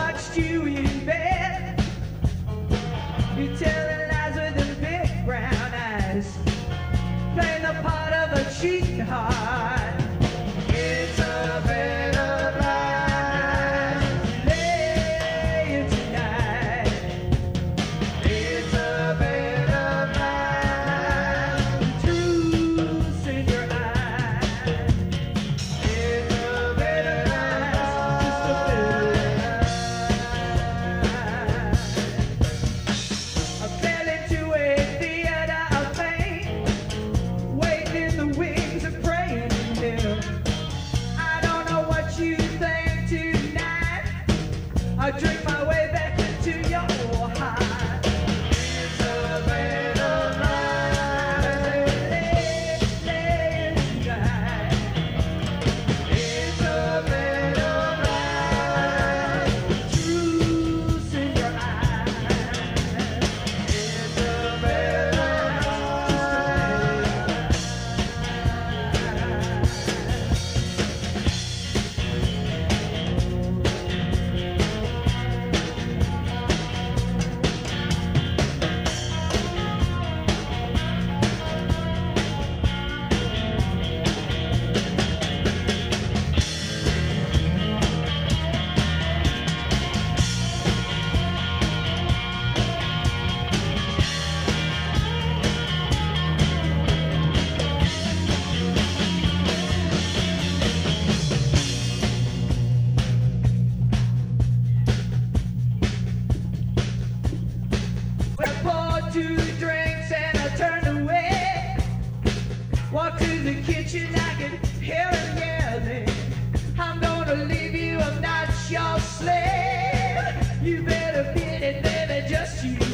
watched you in bed. You telling lies with them big brown eyes, playing the part of a cheating heart. It's a bed of lies, lay it tonight. It's a bed of lies, the truth's in your eyes. It's a bed of lies, just a bed of lies. I fell into a theater of pain, waiting in the wings and praying in hell. I don't know what you think tonight. I drink my way back into your heart. It's a bed of lies, lay it tonight. It's a bed of lies, truth's in your eyes. It's a bed of lies, I poured 2 drinks and I turned away. Walked to the kitchen, I could hear him yelling, I'm gonna leave you, I'm not your slave. You better get it, baby, just you